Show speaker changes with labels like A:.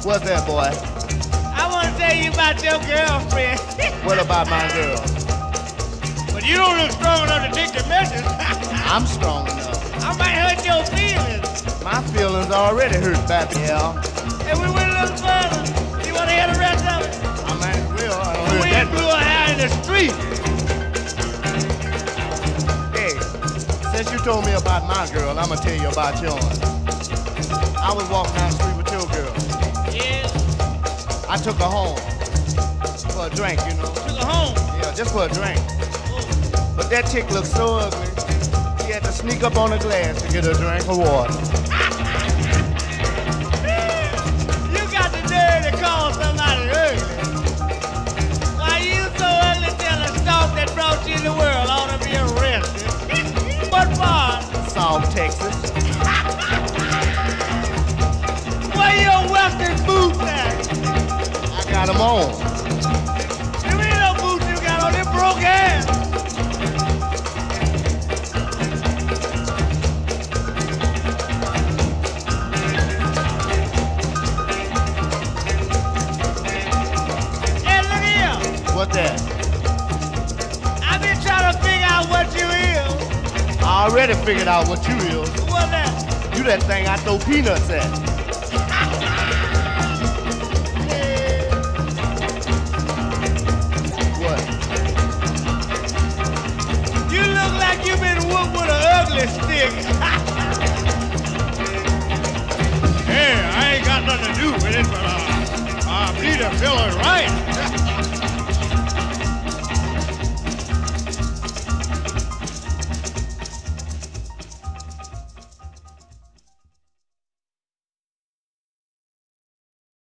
A: What's that, boy?
B: I want to tell you about your girlfriend.
A: What about my girl?
B: But you don't look strong enough to take the message.
A: I'm strong enough.
B: I might hurt your feelings.
A: My feelings already hurt, Pappy. Yeah.
B: And we went a little further. You want to hear the rest of it?
A: I might as well. I don't hear
B: We
A: that
B: blew her out in the street.
A: Hey, since you told me about my girl, I'm gonna tell you about yours. I was walking down the street with your girl.
B: Yeah.
A: I took her home for a drink, you know.
B: Took her home.
A: Yeah, just for a drink.
B: Oh.
A: But that chick looked so ugly, she had to sneak up on the glass to get a drink of water.
B: You got the nerve to call somebody ugly. Why you so ugly till the stalk that brought you in the world ought to be arrested? What part?
A: South Texas.
B: Where your western boots at?
A: I got them on.
B: There ain't no boots you got on, them broke ass.
A: What's that?
B: I've been trying to figure out what you is.
A: I already figured out what you is.
B: What's that?
A: You that thing I throw peanuts at.